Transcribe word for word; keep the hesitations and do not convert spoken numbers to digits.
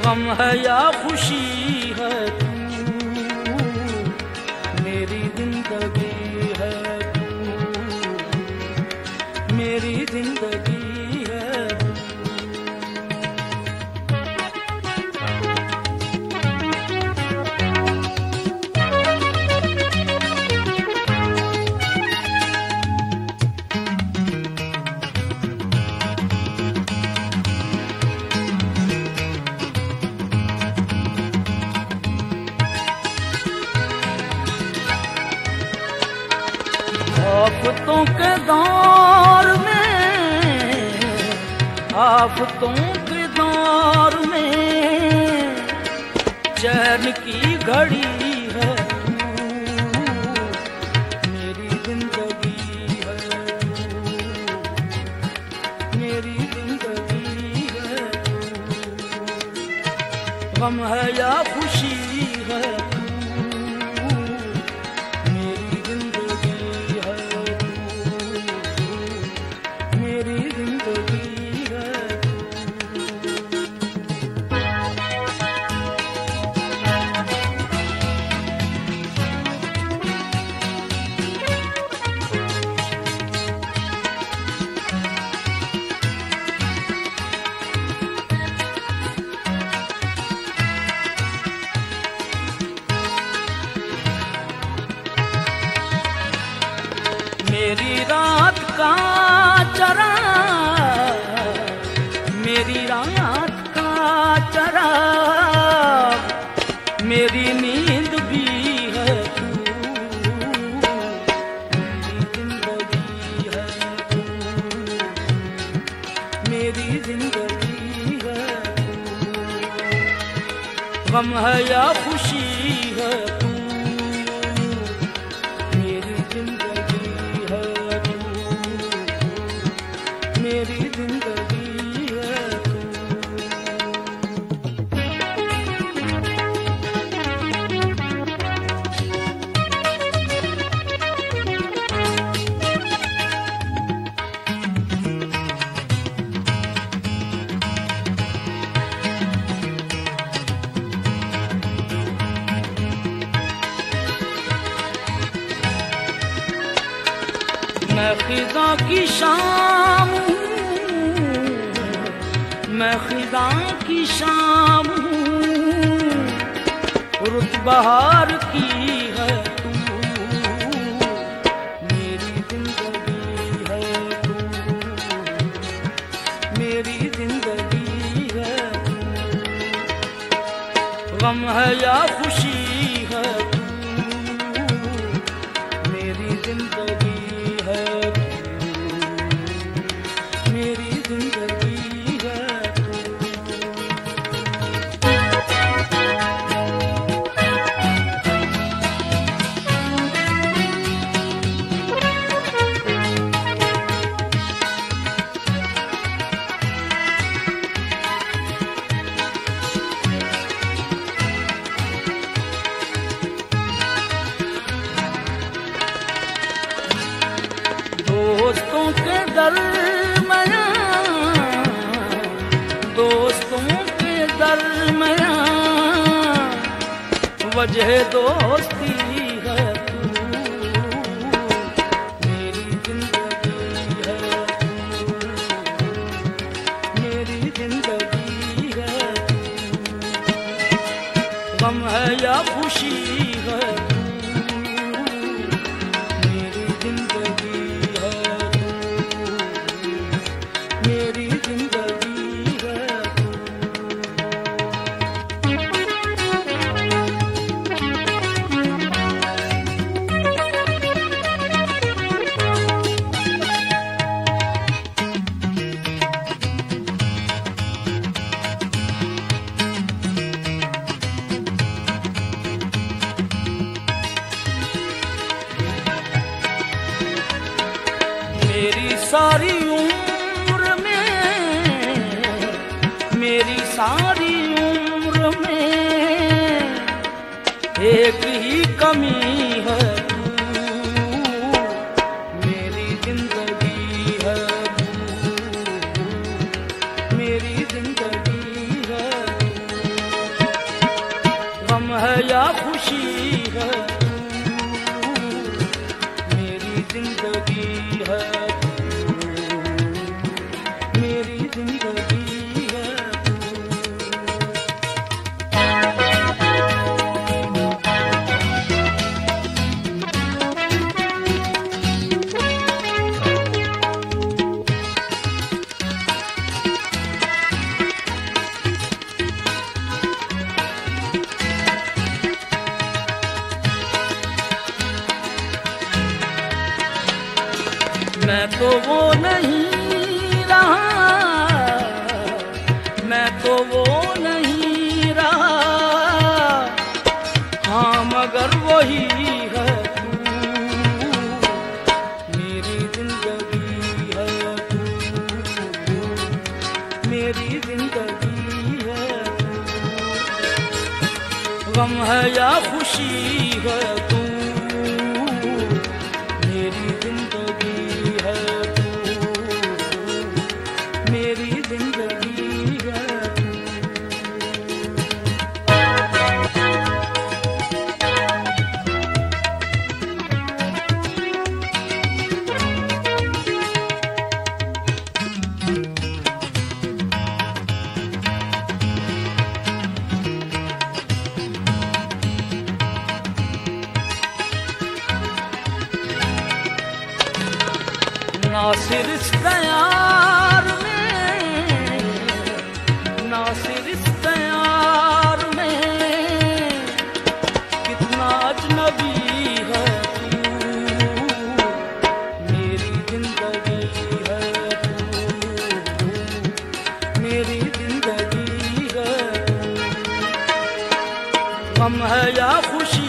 गम है या खुशी है तू, मेरी जिंदगी है तू, मेरी जिंदगी है तू। आफतों के दौर में, आफतों के दौर में चैन की घड़ी है तू, मेरी जिंदगी है तू, मेरी जिंदगी है तू। गम है या खुशी है तू, मेरी रात का चराग, मेरी रात का चराग, मेरी नींद भी है तू, मेरी जिंदगी है तू, मेरी जिंदगी है तू। गम है या खुशी है तू, मेरी जिंदगी है तू, मेरी जिंदगी है तू। मैं खिज़ा की शाम हूँ, मैं खिज़ा की शाम हूँ, रुत बहार की है तू, मेरी जिंदगी है तू, मेरी जिंदगी है तू। गम है या खुशी है तू, मेरी जिंदगी है तू, मेरी जिंदगी है तू। दोस्तों के दरमियाँ, दोस्तों के दरमियाँ वजह दोस्ती है तू, मेरी जिंदगी है तू, मेरी जिंदगी है तू। गम है या खुशी है तू, मेरी जिंदगी है तू, मेरी जिंदगी है तू। मेरी सारी उम्र में, मेरी सारी उम्र में एक ही कमी है तू, मेरी जिंदगी है तू, मेरी जिंदगी है तू। गम है या खुशी है तू, मेरी जिंदगी है तू, मेरी जिंदगी है तू। मैं तो वो नहीं रहा, मैं तो वो नहीं रहा, हाँ मगर वही है तू, मेरी जिंदगी है तू, मेरी जिंदगी है तू। गम है या खुशी है तू, मेरी जिंदगी है तू, मेरी जिंदगी है तू। नासिर इस प्यार में, नासिर इस प्यार में, कितना अजनबी है तू, मेरी जिंदगी है तू, मेरी जिंदगी है तू। गम है या खुशी